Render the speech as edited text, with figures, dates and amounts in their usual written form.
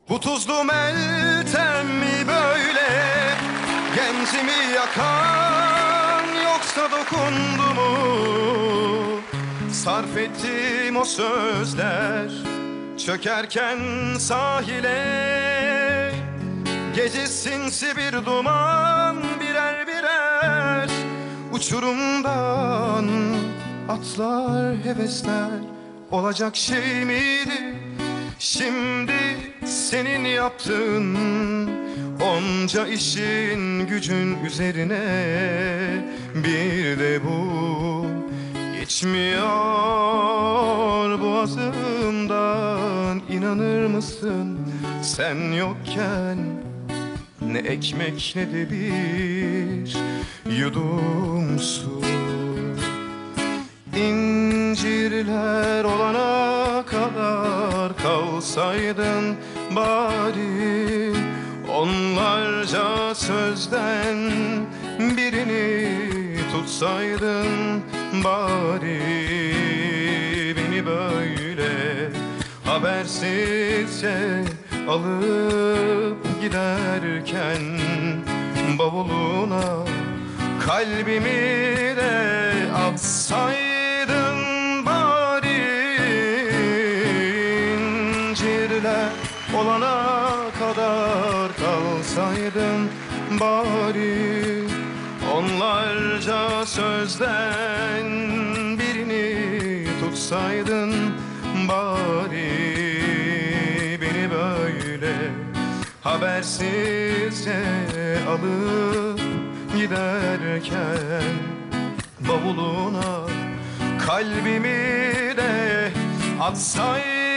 Bu tuzlu meltem mi böyle gencimi yakan, yoksa dokundu mu sarf ettiğim o sözler çökerken sahile? Gece sinsi bir duman, birer birer uçurumdan atlar hevesler. Olacak şey miydi şimdi senin yaptığın onca işin gücün üzerine? Bir de bu geçmiyor boğazımdan, inanır mısın sen yokken ne ekmek ne de bir yudum su. İncirler olana kadar kalsaydın bari, onlarca sözden birini tutsaydın bari. Beni böyle habersizce alıp giderken bavuluna kalbimi de atsaydın bari. İncirler olana kadar kalsaydın bari, onlarca sözden birini tutsaydın bari. Beni böyle habersizce alıp giderken bavuluna kalbimi de atsaydın